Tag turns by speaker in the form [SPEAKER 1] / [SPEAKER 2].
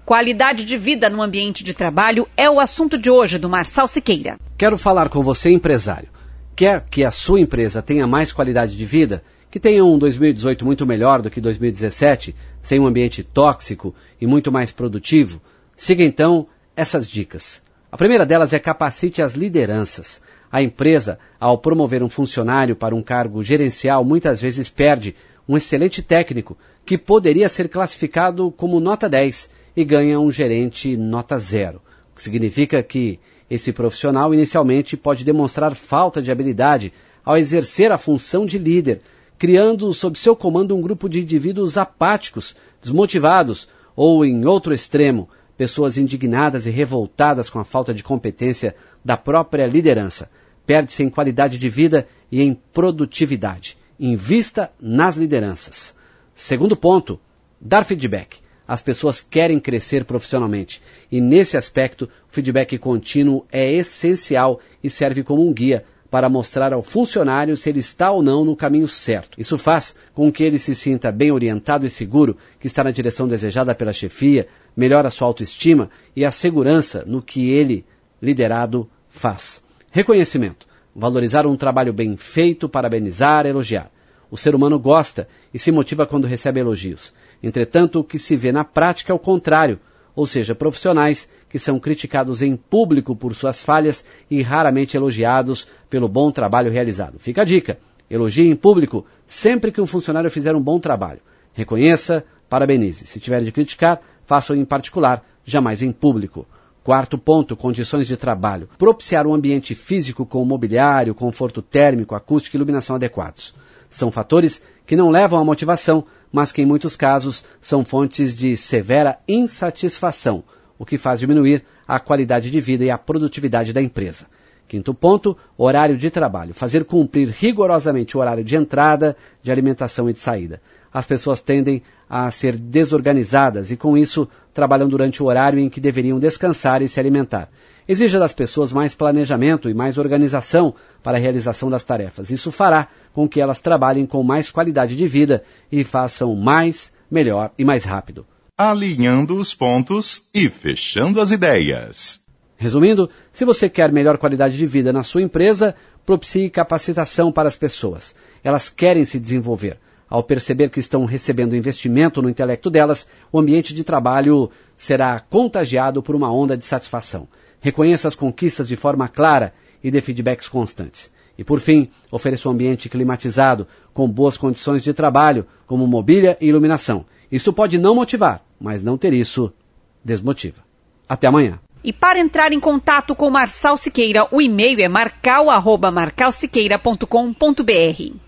[SPEAKER 1] Qualidade de vida no ambiente de trabalho é o assunto de hoje do Marçal Siqueira.
[SPEAKER 2] Quero falar com você, empresário. Quer que a sua empresa tenha mais qualidade de vida? Que tenha um 2018 muito melhor do que 2017, sem um ambiente tóxico e muito mais produtivo? Siga então essas dicas. A primeira delas é capacite as lideranças. A empresa, ao promover um funcionário para um cargo gerencial, muitas vezes perde um excelente técnico que poderia ser classificado como nota 10 e ganha um gerente nota 0. O que significa que esse profissional inicialmente pode demonstrar falta de habilidade ao exercer a função de líder, criando sob seu comando um grupo de indivíduos apáticos, desmotivados ou, em outro extremo, pessoas indignadas e revoltadas com a falta de competência da própria liderança. Perde-se em qualidade de vida e em produtividade. Invista nas lideranças. Segundo ponto, dar feedback. As pessoas querem crescer profissionalmente e, nesse aspecto, o feedback contínuo é essencial e serve como um guia para mostrar ao funcionário se ele está ou não no caminho certo. Isso faz com que ele se sinta bem orientado e seguro que está na direção desejada pela chefia, melhora sua autoestima e a segurança no que ele, liderado, faz. Reconhecimento. Valorizar um trabalho bem feito, parabenizar, elogiar. O ser humano gosta e se motiva quando recebe elogios. Entretanto, o que se vê na prática é o contrário, ou seja, profissionais que são criticados em público por suas falhas e raramente elogiados pelo bom trabalho realizado. Fica a dica, elogie em público sempre que um funcionário fizer um bom trabalho. Reconheça, parabenize. Se tiver de criticar, faça-o em particular, jamais em público. Quarto ponto, condições de trabalho. Propiciar um ambiente físico com mobiliário, conforto térmico, acústico e iluminação adequados. São fatores que não levam à motivação, mas que em muitos casos são fontes de severa insatisfação, o que faz diminuir a qualidade de vida e a produtividade da empresa. Quinto ponto, horário de trabalho. Fazer cumprir rigorosamente o horário de entrada, de alimentação e de saída. As pessoas tendem a ser desorganizadas e, com isso, trabalham durante o horário em que deveriam descansar e se alimentar. Exija das pessoas mais planejamento e mais organização para a realização das tarefas. Isso fará com que elas trabalhem com mais qualidade de vida e façam mais, melhor e mais rápido.
[SPEAKER 3] Alinhando os pontos e fechando as ideias.
[SPEAKER 2] Resumindo, se você quer melhor qualidade de vida na sua empresa, propicie capacitação para as pessoas. Elas querem se desenvolver. Ao perceber que estão recebendo investimento no intelecto delas, o ambiente de trabalho será contagiado por uma onda de satisfação. Reconheça as conquistas de forma clara e dê feedbacks constantes. E, por fim, ofereça um ambiente climatizado, com boas condições de trabalho, como mobília e iluminação. Isso pode não motivar, mas não ter isso desmotiva. Até amanhã.
[SPEAKER 1] E para entrar em contato com o Marçal Siqueira, o e-mail é marcal@marcalsiqueira.com.br.